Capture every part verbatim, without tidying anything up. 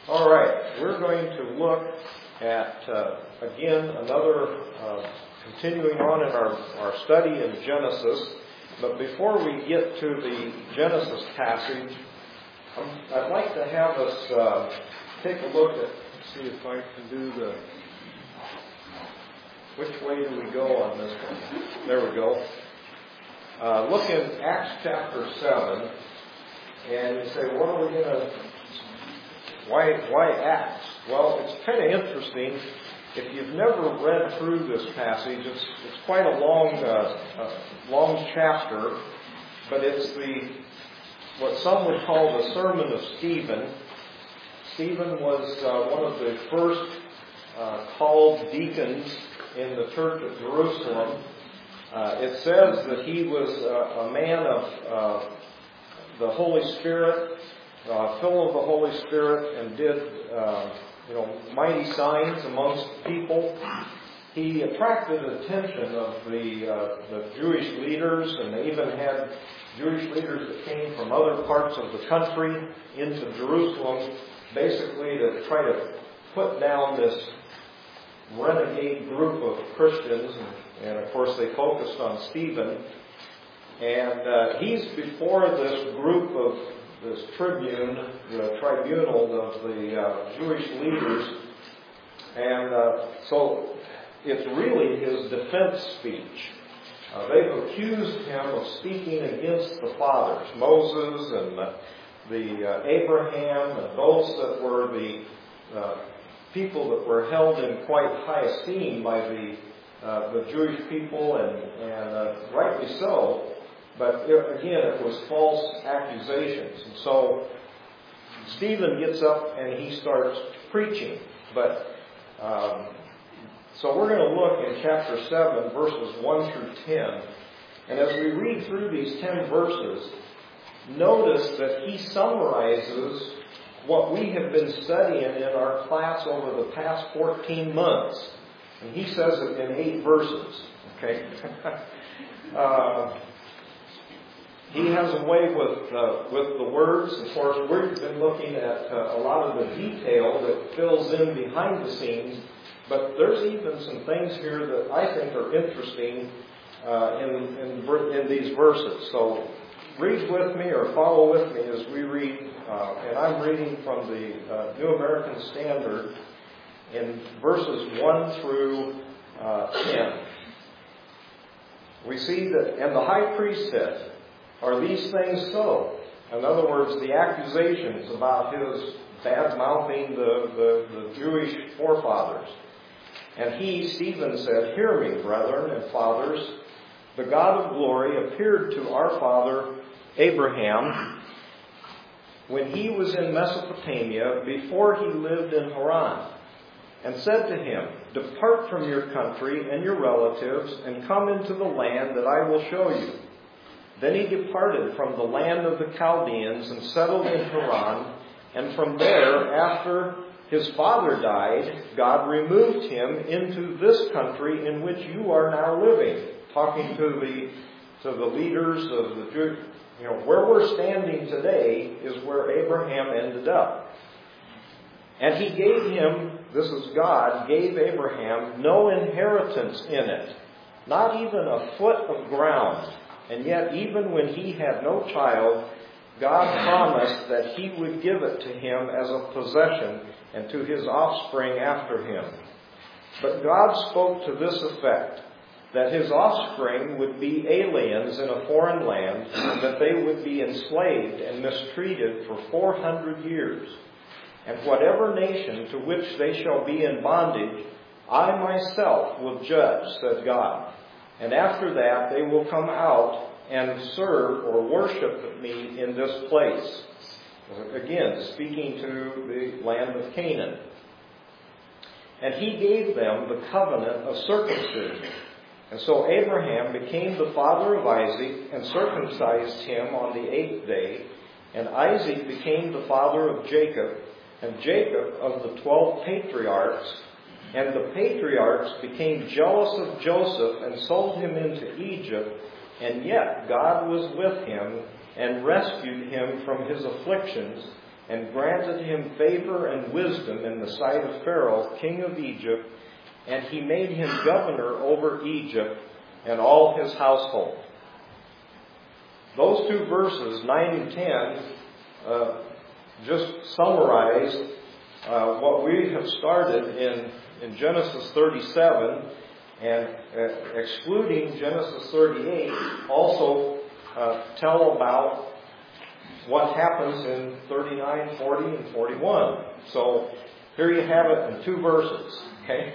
All right, we're going to look at, uh, again, another, uh, continuing on in our, our study in Genesis. But before we get to the Genesis passage, um, I'd like to have us uh, take a look at, let's see if I can do the, which way do we go on this one? There we go. Uh, look in Acts chapter seven, and you say, what are we going to, why, why Acts? Well, it's kind of interesting. If you've never read through this passage, it's, it's quite a long, uh, uh, long chapter, but it's the, what some would call the Sermon of Stephen. Stephen was uh, one of the first uh, called deacons in the church of Jerusalem. Uh, it says that he was uh, a man of uh, the Holy Spirit, uh, full of the Holy Spirit, and did uh, you know mighty signs amongst people. He attracted attention of the uh, the Jewish leaders, and they even had Jewish leaders that came from other parts of the country into Jerusalem, basically to try to put down this renegade group of Christians. And, And, of course, they focused on Stephen. And uh, he's before this group of this tribune, the tribunal of the uh, Jewish leaders. And uh, so it's really his defense speech. Uh, they've accused him of speaking against the fathers, Moses and uh, the uh, Abraham, and those that were the uh, people that were held in quite high esteem by the Uh, the Jewish people, and, and uh, rightly so, but it, again, it was false accusations. And so Stephen gets up and he starts preaching. But um, so we're going to look in chapter seven, verses one through ten. And as we read through these ten verses, notice that he summarizes what we have been studying in our class over the past fourteen months. And he says it in eight verses, okay? uh, he has a way with uh, with the words. Of course, we've been looking at uh, a lot of the detail that fills in behind the scenes, but there's even some things here that I think are interesting uh, in, in in these verses. So read with me or follow with me as we read, uh, and I'm reading from the uh, New American Standard, in verses one through uh, ten. We see that, and the high priest said, "Are these things so?" In other words, the accusations about his bad-mouthing the, the, the Jewish forefathers. And he, Stephen, said, "Hear me, brethren and fathers. The God of glory appeared to our father Abraham when he was in Mesopotamia, before he lived in Haran, and said to him, 'Depart from your country and your relatives, and come into the land that I will show you.' Then he departed from the land of the Chaldeans and settled in Haran, and from there, after his father died, God removed him into this country in which you are now living." Talking to the to the leaders of the Jew, you know, where we're standing today is where Abraham ended up. "And he gave him," this is God, "gave Abraham no inheritance in it, not even a foot of ground. And yet even when he had no child, God promised that he would give it to him as a possession and to his offspring after him. But God spoke to this effect, that his offspring would be aliens in a foreign land, and that they would be enslaved and mistreated for four hundred years. And whatever nation to which they shall be in bondage, I myself will judge, said God. And after that they will come out and serve or worship me in this place." Again, speaking to the land of Canaan. "And he gave them the covenant of circumcision. And so Abraham became the father of Isaac and circumcised him on the eighth day. And Isaac became the father of Jacob, and Jacob of the twelve patriarchs. And the patriarchs became jealous of Joseph and sold him into Egypt. And yet God was with him and rescued him from his afflictions and granted him favor and wisdom in the sight of Pharaoh, king of Egypt, and he made him governor over Egypt and all his household. Those two verses, nine and ten, uh, just summarize uh, what we have started in, in Genesis thirty-seven, and uh, excluding Genesis thirty-eight, also uh, tell about what happens in thirty-nine, forty, and forty-one. So here you have it in two verses. Okay.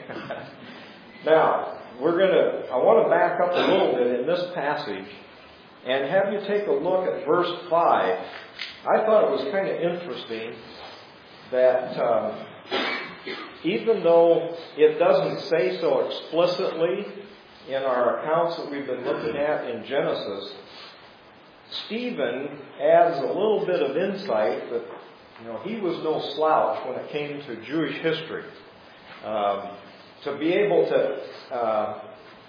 Now we're going to. I want to back up a little bit in this passage and have you take a look at verse five. I thought it was kind of interesting that um, even though it doesn't say so explicitly in our accounts that we've been looking at in Genesis, Stephen adds a little bit of insight that, you know, he was no slouch when it came to Jewish history. Um, to be able to, uh,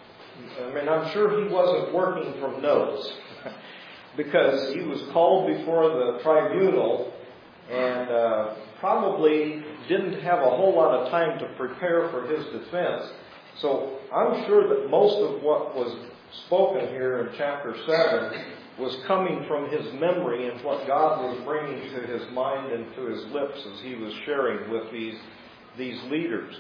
I mean, I'm sure he wasn't working from notes because he was called before the tribunal and uh, probably didn't have a whole lot of time to prepare for his defense. So I'm sure that most of what was spoken here in chapter seven was coming from his memory and what God was bringing to his mind and to his lips as he was sharing with these, these leaders.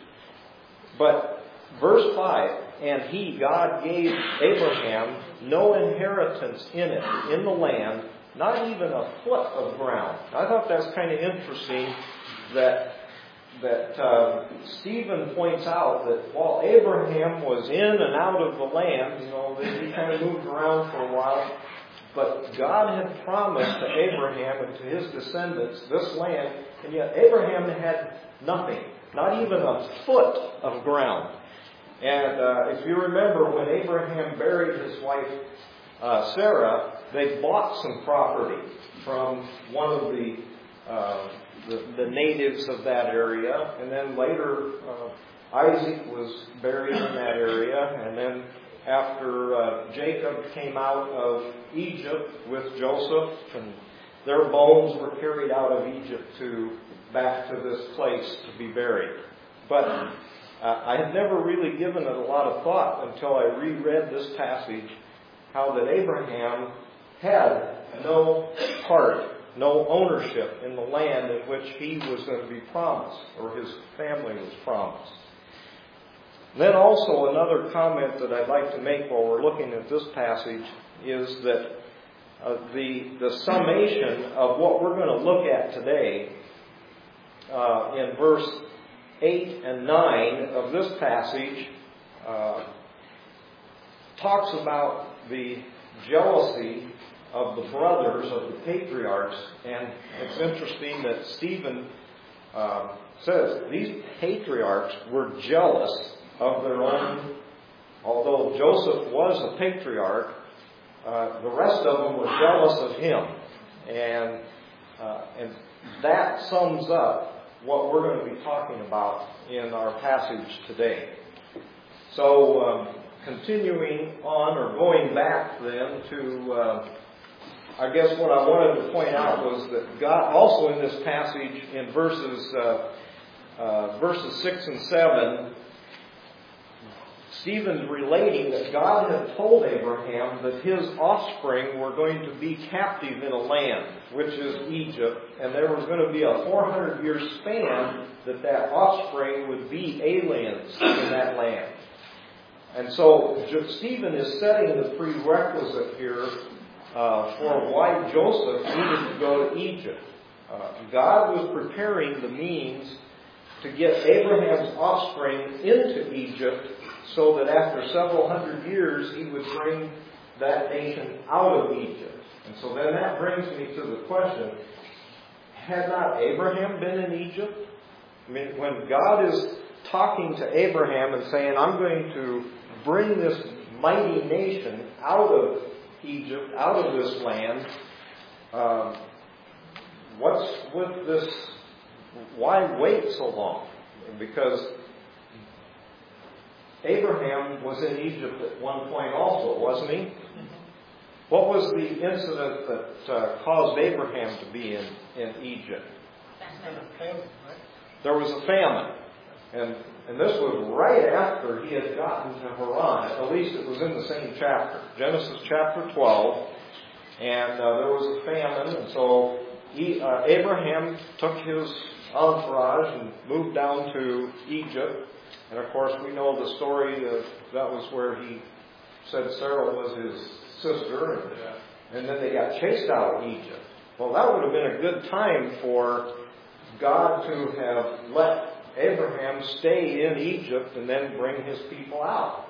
But verse five, and he, God, gave Abraham no inheritance in it, in the land, not even a foot of ground. I thought that's kind of interesting that that uh, Stephen points out that while Abraham was in and out of the land, you know, he kind of moved around for a while, but God had promised to Abraham and to his descendants this land, and yet Abraham had nothing, not even a foot of ground. And uh, if you remember, when Abraham buried his wife uh, Sarah, they bought some property from one of the, uh, the the natives of that area, and then later uh, Isaac was buried in that area, and then after uh, Jacob came out of Egypt with Joseph, and their bones were carried out of Egypt to back to this place to be buried. But uh, I had never really given it a lot of thought until I reread this passage, how that Abraham had no part, no ownership in the land in which he was going to be promised, or his family was promised. Then also another comment that I'd like to make while we're looking at this passage is that uh, the, the summation of what we're going to look at today uh, in verse eight and nine of this passage uh, talks about the jealousy of the brothers of the patriarchs. And it's interesting that Stephen uh, says these patriarchs were jealous of their own. Although Joseph was a patriarch, uh, the rest of them were jealous of him. And, uh, and that sums up what we're going to be talking about in our passage today. So, um, continuing on, or going back then to, uh, I guess what I wanted to point out was that God, also in this passage, in verses uh, uh, verses six and seven, Stephen's relating that God had told Abraham that his offspring were going to be captive in a land, which is Egypt, and there was going to be a four hundred year span that that offspring would be aliens in that land. And so Stephen is setting the prerequisite here uh, for why Joseph needed to go to Egypt. Uh, God was preparing the means to get Abraham's offspring into Egypt, so that after several hundred years he would bring that nation out of Egypt. And so then that brings me to the question, had not Abraham been in Egypt? I mean, when God is talking to Abraham and saying, I'm going to bring this mighty nation out of Egypt, out of this land, um, what's with this? Why wait so long? Because Abraham was in Egypt at one point also, wasn't he? What was the incident that uh, caused Abraham to be in, in Egypt? There was a famine. And, and this was right after he had gotten to Haran. At least it was in the same chapter. Genesis chapter twelve. And uh, there was a famine. And so he, uh, Abraham took his entourage and moved down to Egypt. And of course we know the story. That that was where he said Sarah was his sister. And, uh, and then they got chased out of Egypt. Well, that would have been a good time for God to have let Abraham stay in Egypt and then bring his people out.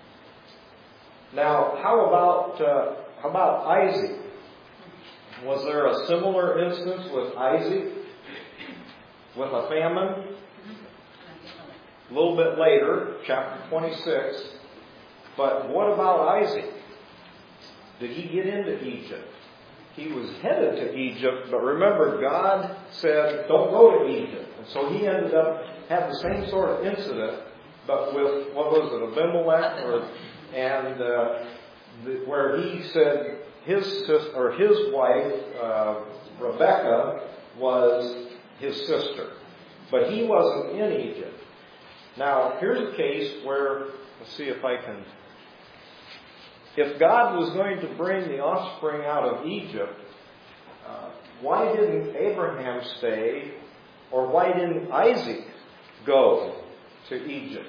Now, how about uh, how about Isaac? Was there a similar instance with Isaac with a famine? A little bit later, chapter twenty-six. But what about Isaac? Did he get into Egypt? He was headed to Egypt, but remember, God said, don't go to Egypt. And so he ended up having the same sort of incident, but with, what was it, Abimelech, or, and uh, the, where he said his sister, or his wife, uh, Rebecca, was his sister. But he wasn't in Egypt. Now, here's a case where, let's see if I can... If God was going to bring the offspring out of Egypt, uh, why didn't Abraham stay, or why didn't Isaac go to Egypt?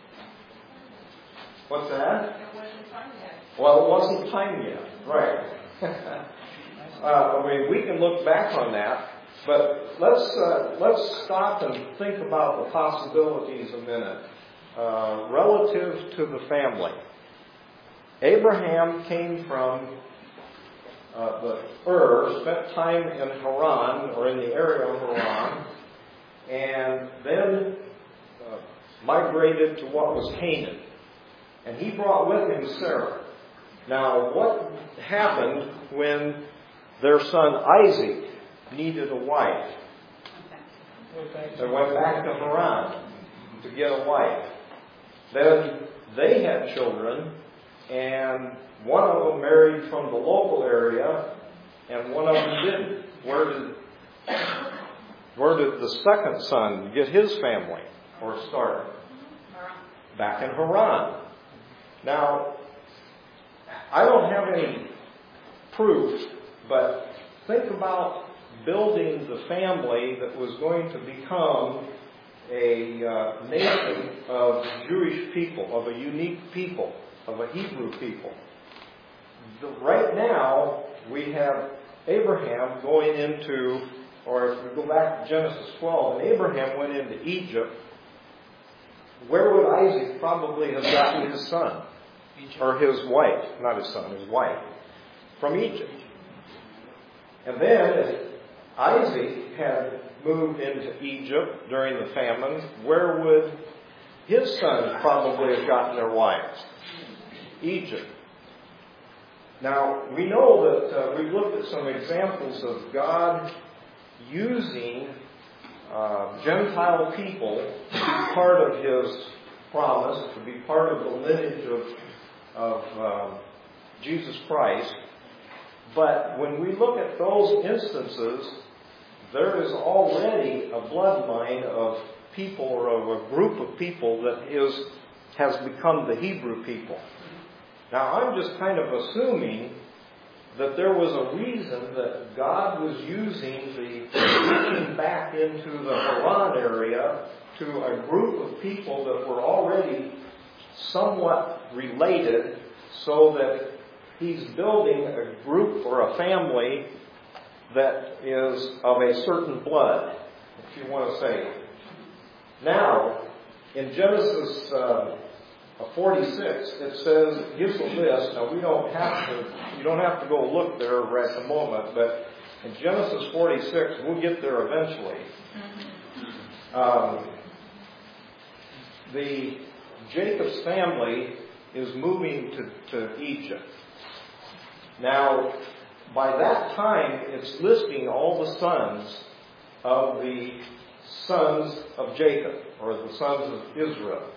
What's that? It wasn't time yet. Well, it wasn't time yet, right? uh, I mean, we can look back on that, but let's uh, let's stop and think about the possibilities a minute uh, relative to the family. Abraham came from uh, the Ur, spent time in Haran, or in the area of Haran, and then uh, migrated to what was Canaan. And he brought with him Sarah. Now, what happened when their son Isaac needed a wife? They went back to Haran to get a wife. Then they had children. And one of them married from the local area, and one of them didn't. Where did, where did the second son get his family or start? Back in Haran. Now, I don't have any proof, but think about building the family that was going to become a uh, nation of Jewish people, of a unique people, of a Hebrew people. The, right now, we have Abraham going into, or if we go back to Genesis twelve, and Abraham went into Egypt, where would Isaac probably have gotten his son? Egypt. Or his wife, not his son, his wife, from Egypt. And then, if Isaac had moved into Egypt during the famine, where would his sons probably have gotten their wives? Egypt. Now, we know that uh, we've looked at some examples of God using uh, Gentile people to be part of His promise, to be part of the lineage of, of uh, Jesus Christ. But when we look at those instances, there is already a bloodline of people, or of a group of people that is has become the Hebrew people. Now, I'm just kind of assuming that there was a reason that God was using the reaching back into the Haran area to a group of people that were already somewhat related, so that He's building a group or a family that is of a certain blood, if you want to say. Now, in Genesis uh, forty-six, it says, it gives a list. Now, we don't have to, you don't have to go look there right at the moment, but in Genesis forty-six, we'll get there eventually. Um, the Jacob's family is moving to, to Egypt. Now, by that time, it's listing all the sons of the sons of Jacob, or the sons of Israel.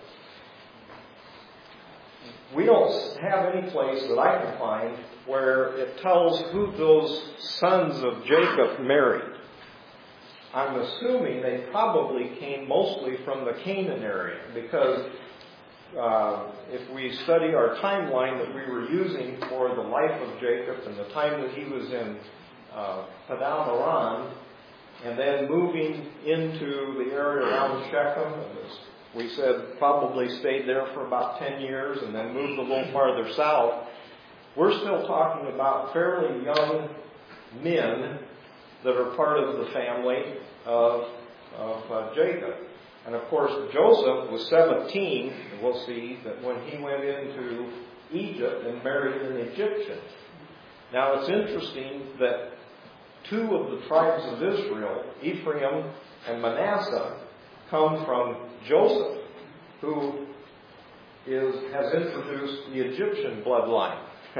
We don't have any place that I can find where it tells who those sons of Jacob married. I'm assuming they probably came mostly from the Canaan area, because uh, if we study our timeline that we were using for the life of Jacob and the time that he was in uh, Padan Aram, and then moving into the area around Shechem, and as we said, probably stayed there for about ten years and then moved a little farther south, we're still talking about fairly young men that are part of the family of, of uh, Jacob. And of course, Joseph was seventeen, and we'll see that when he went into Egypt and married an Egyptian. Now it's interesting that two of the tribes of Israel, Ephraim and Manasseh, come from Joseph, who is has introduced the Egyptian bloodline.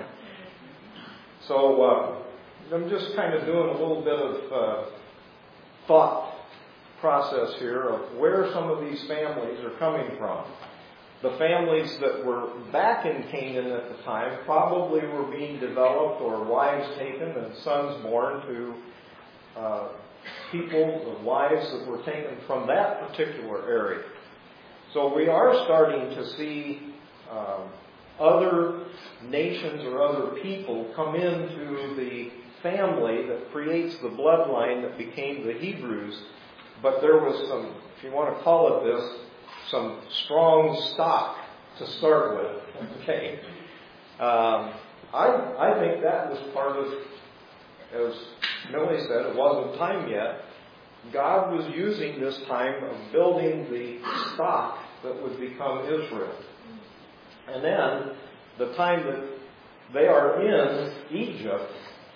so uh, I'm just kind of doing a little bit of uh, thought process here of where some of these families are coming from. The families that were back in Canaan at the time probably were being developed, or wives taken and sons born to uh, people, wives that were taken from that particular area. So we are starting to see um, other nations or other people come into the family that creates the bloodline that became the Hebrews. But there was some, if you want to call it this, some strong stock to start with. Okay, um, I I think that was part of, as Millie said, it wasn't time yet. God was using this time of building the stock that would become Israel, and then the time that they are in Egypt.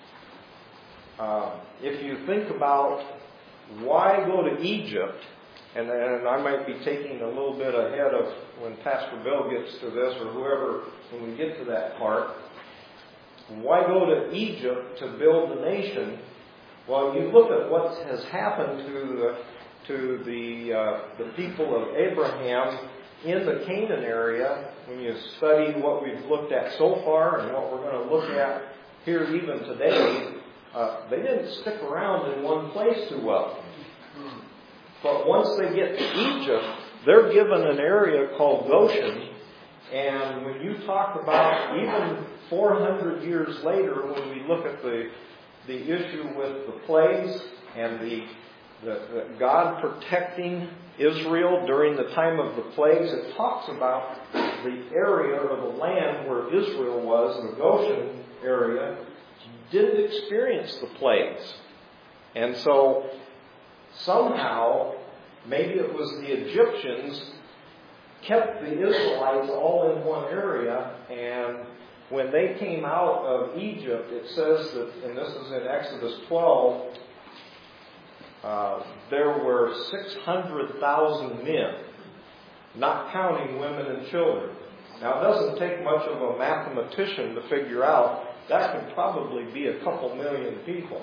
Uh, if you think about why go to Egypt. And, and I might be taking a little bit ahead of when Pastor Bill gets to this, or whoever, when we get to that part. Why go to Egypt to build the nation? Well, you look at what has happened to the, to the, uh, the people of Abraham in the Canaan area. When you study what we've looked at so far and what we're going to look at here even today, uh, they didn't stick around in one place too well. But once they get to Egypt, they're given an area called Goshen. And when you talk about even four hundred years later, when we look at the the issue with the plagues and the, the, the God protecting Israel during the time of the plagues, it talks about the area or the land where Israel was, the Goshen area, didn't experience the plagues. And so somehow, maybe it was the Egyptians kept the Israelites all in one area, and when they came out of Egypt, it says that, and this is in Exodus twelve, uh, there were six hundred thousand men, not counting women and children. Now, it doesn't take much of a mathematician to figure out that could probably be a couple million people.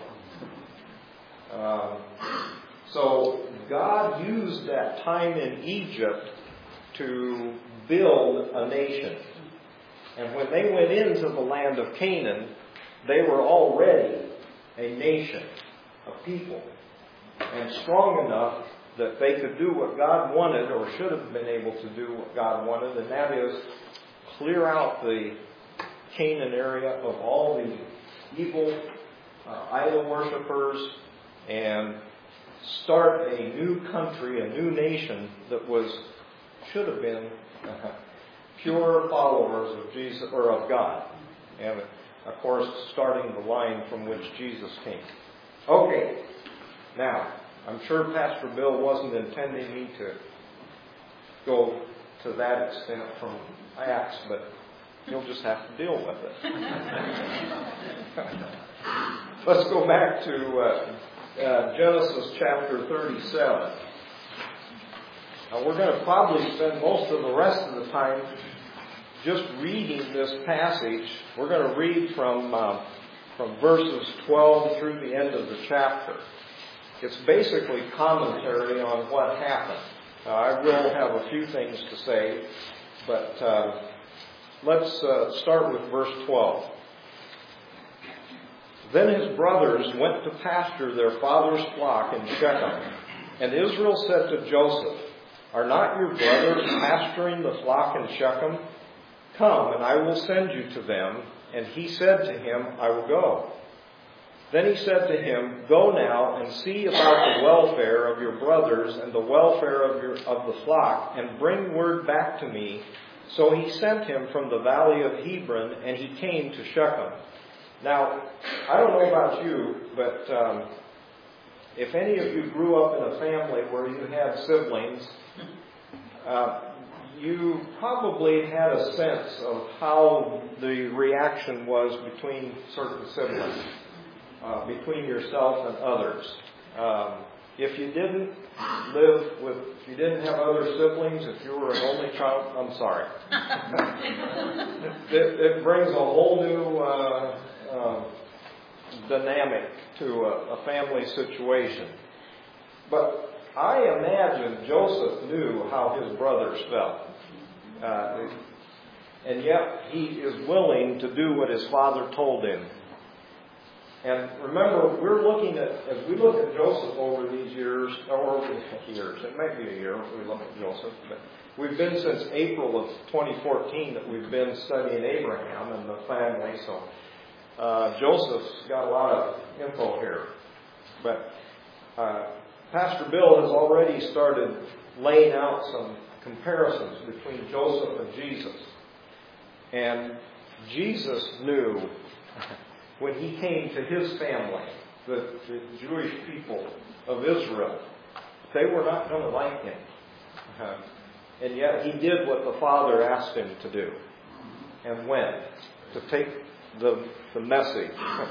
Um, So God used that time in Egypt to build a nation. And when they went into the land of Canaan, they were already a nation, a people, and strong enough that they could do what God wanted, or should have been able to do what God wanted, and that is clear out the Canaan area of all the evil uh, idol worshippers and start a new country, a new nation that was, should have been uh, pure followers of Jesus or of God, and of course starting the line from which Jesus came. Okay, now I'm sure Pastor Bill wasn't intending me to go to that extent from Acts, but you'll just have to deal with it. Let's go back to Uh, Uh, Genesis chapter thirty-seven. Now we're going to probably spend most of the rest of the time just reading this passage. We're going to read from uh, from verses twelve through the end of the chapter. It's basically commentary on what happened. Uh, I will have a few things to say, but uh, let's uh, start with verse twelve. Then his brothers went to pasture their father's flock in Shechem. And Israel said to Joseph, "Are not your brothers pasturing the flock in Shechem? Come, and I will send you to them." And he said to him, "I will go." Then he said to him, "Go now and see about the welfare of your brothers and the welfare of your of the flock, and bring word back to me." So he sent him from the valley of Hebron, and he came to Shechem. Now, I don't know about you, but um, if any of you grew up in a family where you had siblings, uh, you probably had a sense of how the reaction was between certain siblings, uh, between yourself and others. Um, if you didn't live with, if you didn't have other siblings, if you were an only child, I'm sorry. it, it brings a whole new uh, uh, dynamic to a, a family situation. But I imagine Joseph knew how his brothers felt. Uh, and yet he is willing to do what his father told him. And remember, we're looking at, as we look at Joseph over these years, or over years, it might be a year if we look at Joseph, but we've been since April of twenty fourteen that we've been studying Abraham and the family, so uh, Joseph's got a lot of info here. But uh, Pastor Bill has already started laying out some comparisons between Joseph and Jesus. And Jesus knew when he came to his family, the, the Jewish people of Israel, they were not going to like him. Uh, and yet he did what the Father asked him to do. And went to take the, the message.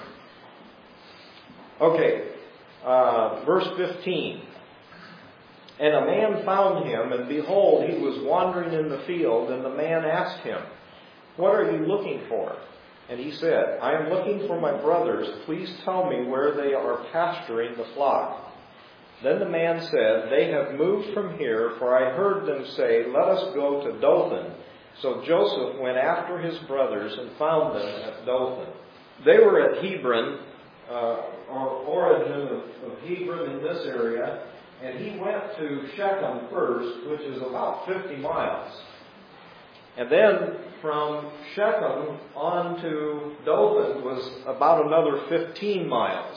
Okay, uh, verse fifteen. And a man found him, and behold, he was wandering in the field, and the man asked him, "What are you looking for?" And he said, "I am looking for my brothers. Please tell me where they are pasturing the flock." Then the man said, "They have moved from here, for I heard them say, 'Let us go to Dothan.'" So Joseph went after his brothers and found them at Dothan. They were at Hebron, uh, or origin of, of Hebron in this area, and he went to Shechem first, which is about fifty miles. And then from Shechem on to Dothan was about another fifteen miles.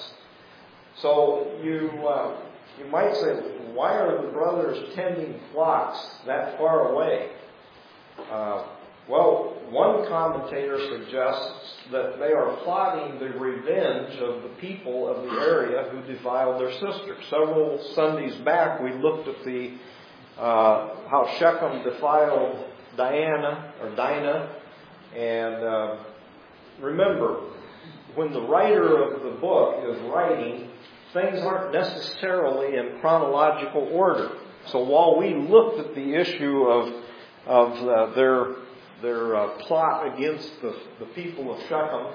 So you uh, you might say, why are the brothers tending flocks that far away? Uh, well, one commentator suggests that they are plotting the revenge of the people of the area who defiled their sister. Several Sundays back, we looked at the uh, how Shechem defiled Diana or Dinah, and uh, remember, when the writer of the book is writing, things aren't necessarily in chronological order. So while we looked at the issue of of uh, their their uh, plot against the, the people of Shechem,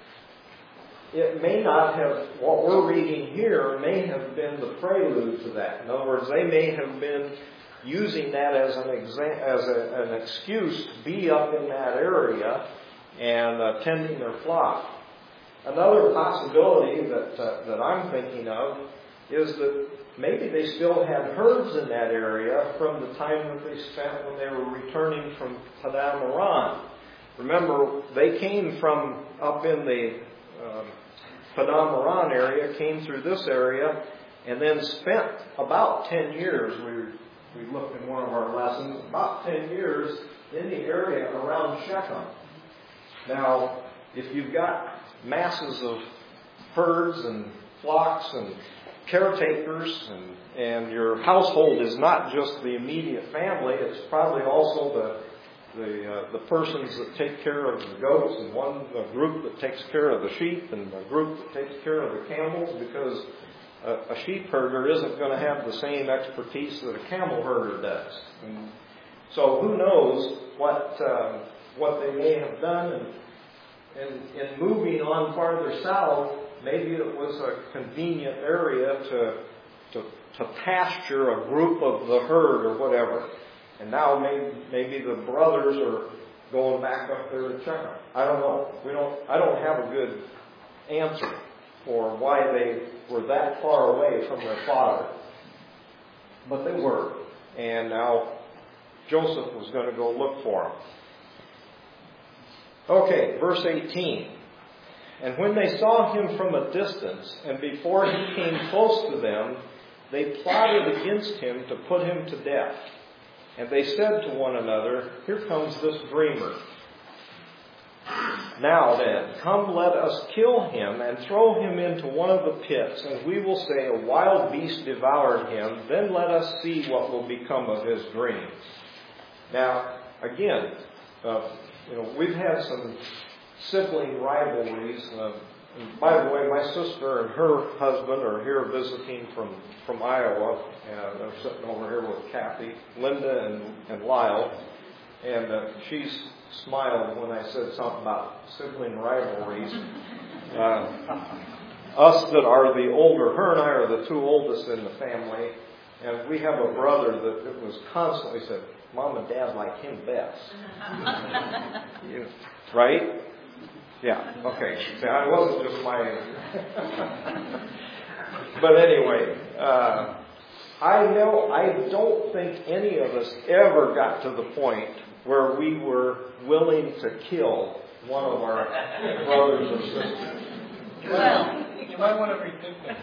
it may not have, what we're reading here may have been the prelude to that. In other words, they may have been using that as an exa- as a, an excuse to be up in that area and uh, tending their flock. Another possibility that uh, that I'm thinking of is that maybe they still had herds in that area from the time that they spent when they were returning from Padan Aram. Remember, they came from up in the um, Padan Aram area, came through this area, and then spent about ten years. We we looked in one of our lessons, about ten years in the area around Shechem. Now, if you've got masses of herds and flocks and caretakers, and, and your household is not just the immediate family, it's probably also the the uh, the persons that take care of the goats, and one a group that takes care of the sheep, and a group that takes care of the camels, because a, a sheep herder isn't going to have the same expertise that a camel herder does. And so who knows what um, what they may have done, and in, in moving on farther south, maybe it was a convenient area to, to to pasture a group of the herd or whatever. And now maybe maybe the brothers are going back up there to check them. I don't know. We don't. I don't have a good answer. for why they were that far away from their father. But they were. And now Joseph was going to go look for them. Okay, verse eighteen. And when they saw him from a distance, and before he came close to them, they plotted against him to put him to death. And they said to one another, here comes this dreamer. Now then, come let us kill him and throw him into one of the pits, and we will say a wild beast devoured him. Then let us see what will become of his dreams. Now, again, uh, you know, we've had some sibling rivalries. Uh, and by the way, my sister and her husband are here visiting from, from Iowa. And they're sitting over here with Kathy, Linda, and, and Lyle. And uh, she's smiled when I said something about sibling rivalries. Uh, us that are the older, her and I are the two oldest in the family. And we have a brother that it was constantly said, Mom and Dad like him best. You, right? Yeah, okay. See, I wasn't just my... But anyway, uh, I know, I don't think any of us ever got to the point where we were willing to kill one of our brothers or sisters. Well, you might want to rethink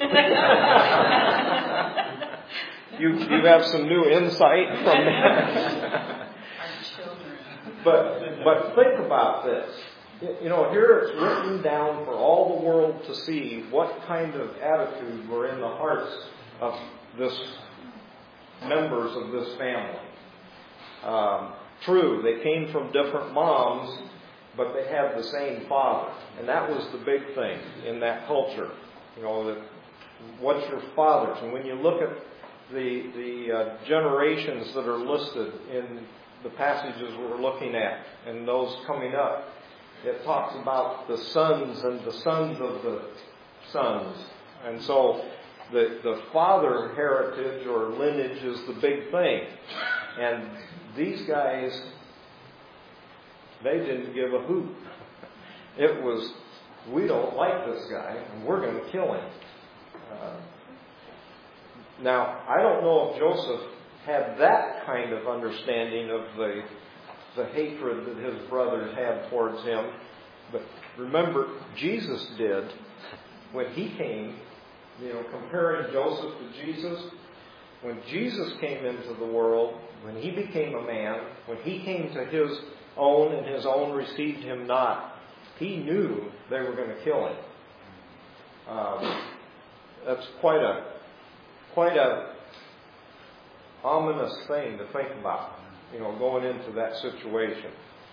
that. You you have some new insight from that. Our children. But but think about this. You know, here it's written down for all the world to see what kind of attitude were in the hearts of this members of this family. Um, true, they came from different moms, but they had the same father, and that was the big thing in that culture. You know, that what's your father's? And when you look at the the uh, generations that are listed in the passages we're looking at, and those coming up, it talks about the sons and the sons of the sons. And so the, the father heritage or lineage is the big thing. And these guys, they didn't give a hoot. It was, we don't like this guy, and we're going to kill him. Uh, now, I don't know if Joseph had that kind of understanding of the the hatred that his brothers had towards him. But remember, Jesus did when he came, you know, comparing Joseph to Jesus. When Jesus came into the world, when he became a man, when he came to his own and his own received him not, he knew they were going to kill him. Um, that's quite a, quite a ominous thing to think about. You know, going into that situation.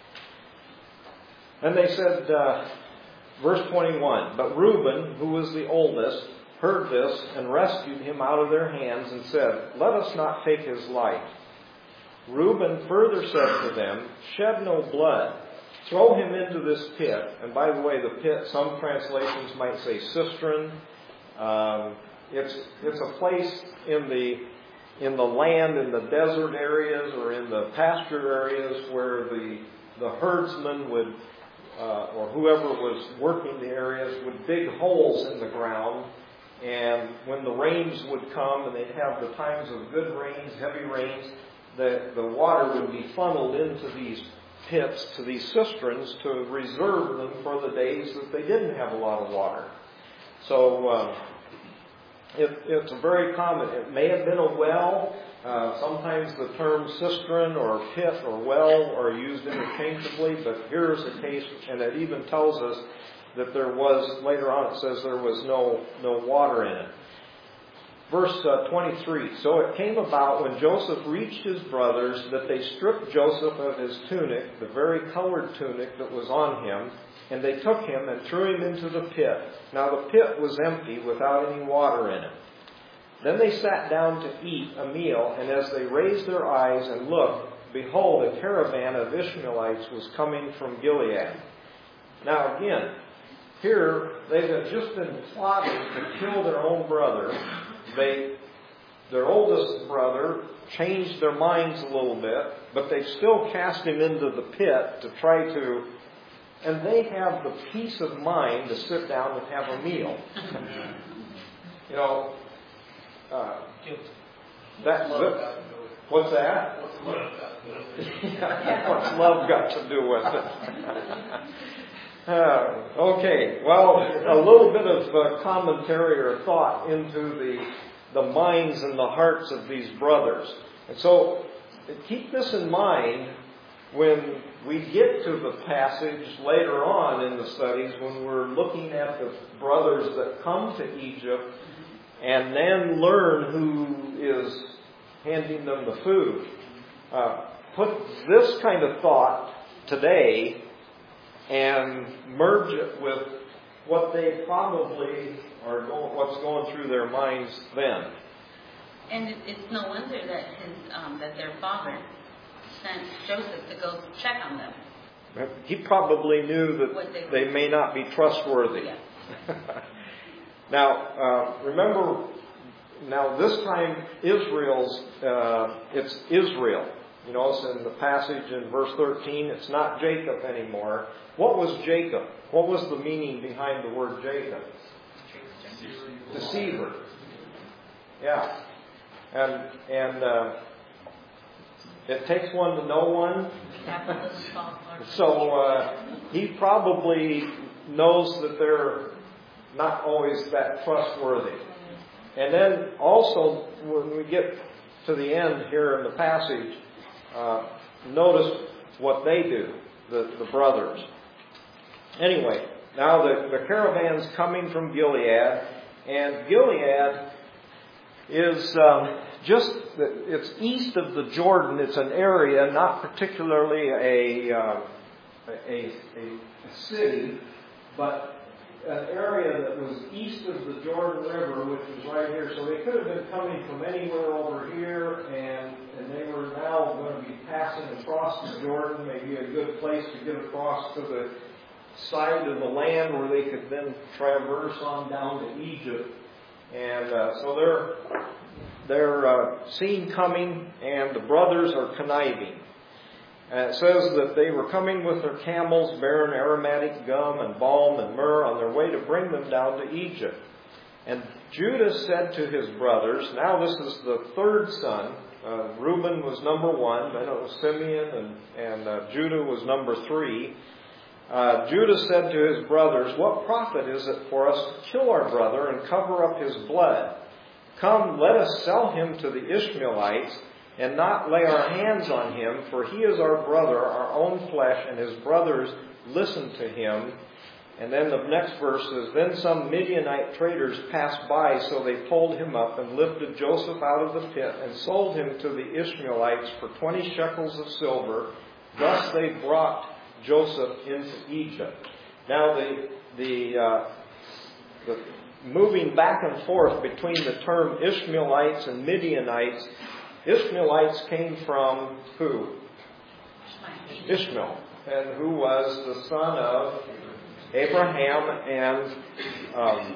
And they said, uh, verse twenty-one, but Reuben, who was the oldest, heard this and rescued him out of their hands and said, let us not take his life. Reuben further said to them, shed no blood. Throw him into this pit. And by the way, the pit, some translations might say cistern. Um, it's, it's a place in the in the land, in the desert areas or in the pasture areas where the the herdsmen would, uh, or whoever was working the areas, would dig holes in the ground. And when the rains would come, and they'd have the times of good rains, heavy rains, the, the water would be funneled into these pits, to these cisterns, to reserve them for the days that they didn't have a lot of water. So, uh, It, it's a very common, it may have been a well. Uh, sometimes the term cistern or pit or well are used interchangeably, but here's a case, and it even tells us that there was, later on it says there was no, no water in it. Verse uh, twenty-three, so it came about when Joseph reached his brothers that they stripped Joseph of his tunic, the very colored tunic that was on him, and they took him and threw him into the pit. Now the pit was empty without any water in it. Then they sat down to eat a meal, and as they raised their eyes and looked, behold, a caravan of Ishmaelites was coming from Gilead. Now again, here they had just been plotting to kill their own brother. They, their oldest brother changed their minds a little bit, but they still cast him into the pit to try to and they have the peace of mind to sit down and have a meal. You know, uh, that, what's that? What's love got to do with it? uh, okay, well, a little bit of uh, commentary or thought into the the minds and the hearts of these brothers. And so, keep this in mind when we get to the passage later on in the studies, when we're looking at the brothers that come to Egypt and then learn who is handing them the food. Uh, put this kind of thought today and merge it with what they probably are going, what's going through their minds then. And it, it's no wonder that his um, that their father sent Joseph to go check on them. He probably knew that they, they may not be trustworthy. Yeah. Now, uh, remember, now this time Israel's, uh, it's Israel. You notice in the passage in verse thirteen, it's not Jacob anymore. What was Jacob? What was the meaning behind the word Jacob? Deceiver. Yeah. And, and uh, it takes one to know one. So uh, he probably knows that they're not always that trustworthy. And then also, when we get to the end here in the passage, uh, notice what they do, the, the brothers. Anyway, now the, the caravan's coming from Gilead, and Gilead is um, just, it's east of the Jordan. It's an area, not particularly a, uh, a, a city, but an area that was east of the Jordan River, which was right here. So they could have been coming from anywhere over here, and, and they were now going to be passing across the Jordan, maybe a good place to get across to the side of the land where they could then traverse on down to Egypt. And uh, so they're they're uh, seen coming, and the brothers are conniving. And it says that they were coming with their camels, bearing aromatic gum and balm and myrrh on their way to bring them down to Egypt. And Judah said to his brothers, now this is the third son. Uh, Reuben was number one, then it was Simeon, and, and uh, Judah was number three. Uh, Judah said to his brothers, what profit is it for us to kill our brother and cover up his blood? Come, let us sell him to the Ishmaelites and not lay our hands on him, for he is our brother, our own flesh, and his brothers listened to him. And then the next verse says, then some Midianite traders passed by, so they pulled him up and lifted Joseph out of the pit and sold him to the Ishmaelites for twenty shekels of silver. Thus they brought Joseph into Egypt. Now the the, uh, the moving back and forth between the term Ishmaelites and Midianites, Ishmaelites came from who? Ishmael, and who was the son of Abraham and um,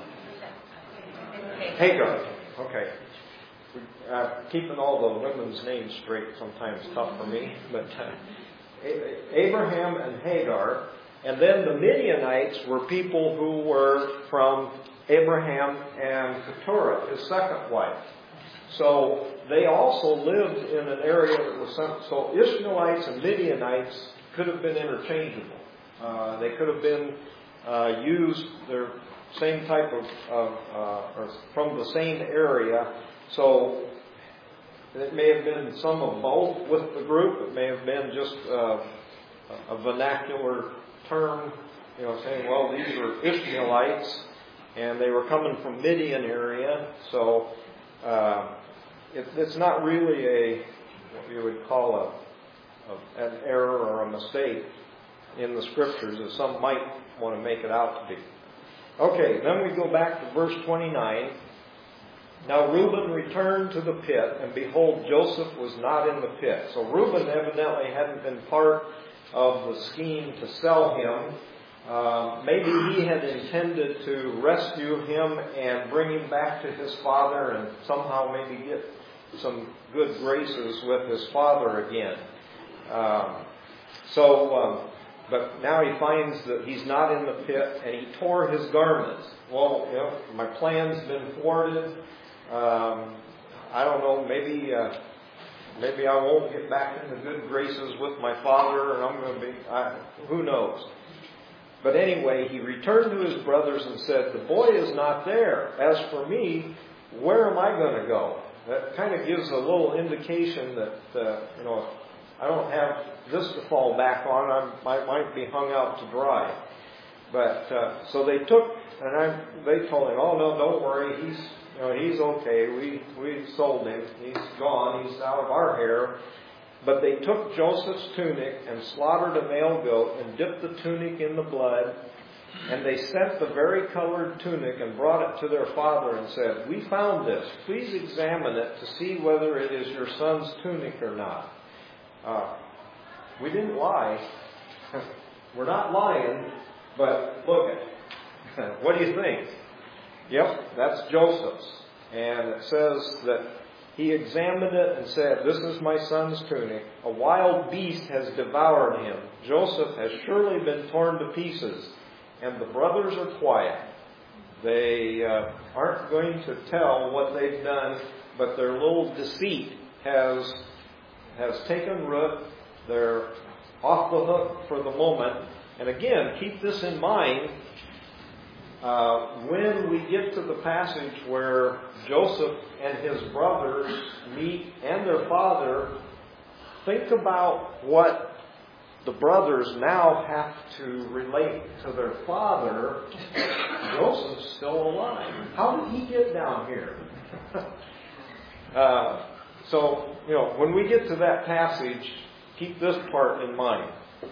Hagar. Okay. Uh, keeping all the women's names straight sometimes tough for me, but uh, Abraham and Hagar, and then the Midianites were people who were from Abraham and Keturah, his second wife. So they also lived in an area that was some, so Ishmaelites and Midianites could have been interchangeable. Uh, they could have been uh, used, their same type of, of uh, or from the same area. So it may have been some of both with the group. It may have been just uh, a vernacular term, you know, saying, well, these are Ishmaelites, and they were coming from Midian area. So uh, it, it's not really a what you would call a, a an error or a mistake in the Scriptures, as some might want to make it out to be. Okay, then we go back to verse twenty-nine. Now Reuben returned to the pit, and behold, Joseph was not in the pit. So Reuben evidently hadn't been part of the scheme to sell him. Uh, maybe he had intended to rescue him and bring him back to his father and somehow maybe get some good graces with his father again. Um, so um, but now he finds that he's not in the pit, and he tore his garments. Well, you know, my plan's been thwarted. Um, I don't know, maybe uh, maybe I won't get back into good graces with my father, and I'm going to be, I, who knows. But anyway, he returned to his brothers and said, the boy is not there. As for me, where am I going to go? That kind of gives a little indication that, uh, you know, I don't have this to fall back on. I'm, I might be hung out to dry. But, uh, so they took, and I, they told him, oh no, don't worry, he's, you know, he's okay. We, we sold him. He's gone. He's out of our hair. But they took Joseph's tunic and slaughtered a male goat and dipped the tunic in the blood. And they sent the vari-colored tunic and brought it to their father and said, we found this. Please examine it to see whether it is your son's tunic or not. Uh, we didn't lie. We're not lying, but look at it. What do you think? Yep, that's Joseph's. And it says that he examined it and said, this is my son's tunic. A wild beast has devoured him. Joseph has surely been torn to pieces. And the brothers are quiet. They uh, aren't going to tell what they've done, but their little deceit has, has taken root. They're off the hook for the moment. And again, keep this in mind. Uh, when we get to the passage where Joseph and his brothers meet and their father, think about what the brothers now have to relate to their father. Joseph's still alive. How did he get down here? uh, so, you know, when we get to that passage, keep this part in mind.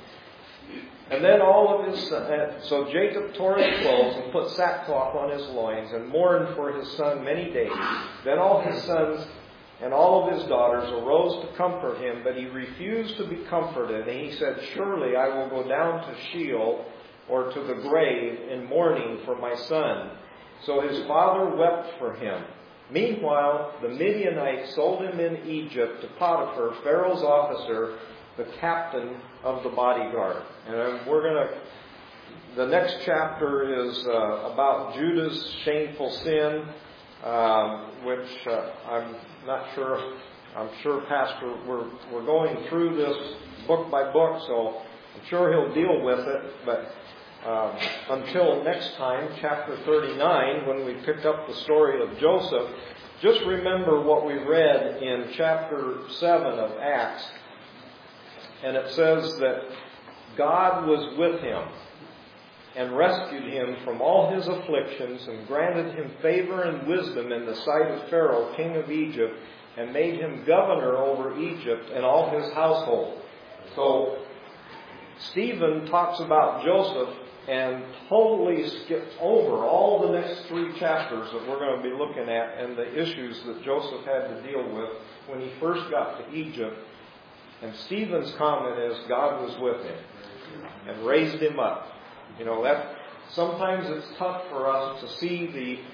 And then all of his, uh, so Jacob tore his clothes and put sackcloth on his loins and mourned for his son many days. Then all his sons and all of his daughters arose to comfort him, but he refused to be comforted. And he said, surely I will go down to Sheol or to the grave in mourning for my son. So his father wept for him. Meanwhile, the Midianites sold him in Egypt to Potiphar, Pharaoh's officer, the captain of the bodyguard. And we're going to, the next chapter is uh, about Judah's shameful sin, um, which uh, I'm not sure, I'm sure, Pastor, we're, we're going through this book by book, so I'm sure he'll deal with it. But um, until next time, chapter thirty-nine, when we pick up the story of Joseph, just remember what we read in chapter seven of Acts. And it says that God was with him and rescued him from all his afflictions and granted him favor and wisdom in the sight of Pharaoh, king of Egypt, and made him governor over Egypt and all his household. So Stephen talks about Joseph and totally skips over all the next three chapters that we're going to be looking at and the issues that Joseph had to deal with when he first got to Egypt. And Stephen's comment is God was with him and raised him up. You know, that sometimes it's tough for us to see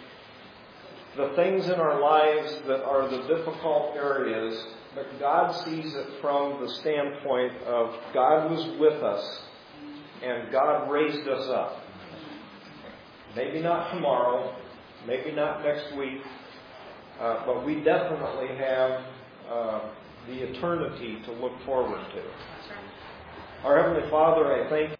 the the things in our lives that are the difficult areas, but God sees it from the standpoint of God was with us and God raised us up. Maybe not tomorrow, maybe not next week, uh, but we definitely have uh, the eternity to look forward to. Our Heavenly Father, I thank you.